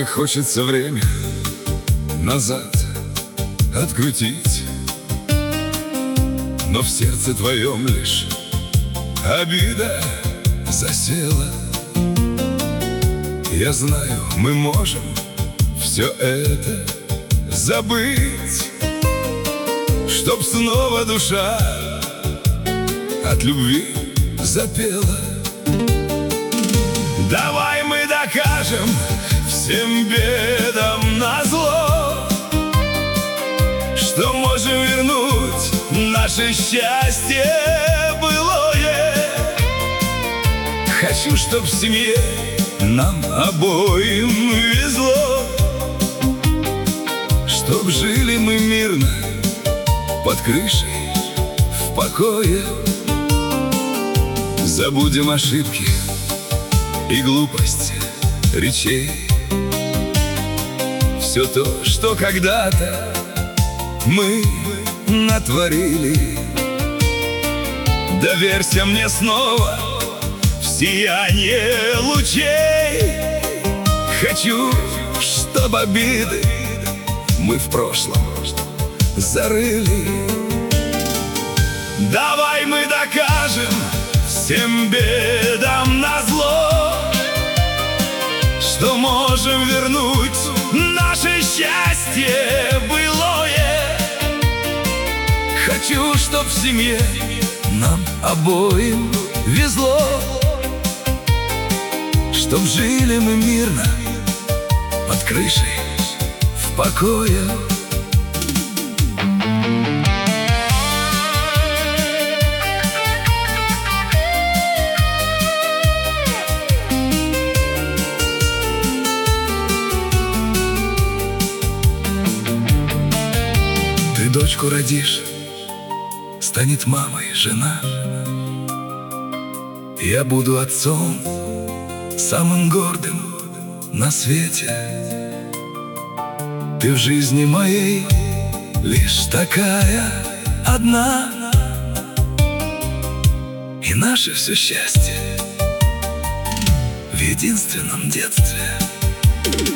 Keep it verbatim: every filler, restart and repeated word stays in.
Так хочется время назад открутить, но в сердце твоем лишь обида засела. Я знаю, мы можем все это забыть, чтоб снова душа от любви запела. Давай мы докажем всем бедам назло, что можем вернуть наше счастье былое. Хочу, чтоб в семье нам обоим везло, чтоб жили мы мирно под крышей в покое. Забудем ошибки и глупость речей, все то, что когда-то мы натворили. Доверься мне снова в сияние лучей. Хочу, чтоб обиды мы в прошлом зарыли. Давай мы докажем всем бедам назло, что можем вернуть наше счастье былое. Хочу, чтоб в семье нам обоим везло, чтоб жили мы мирно под крышей в покое. Ты дочку родишь, станет мамой жена. Я буду отцом, самым гордым на свете. Ты в жизни моей лишь такая одна, и наше все счастье в единственном детстве.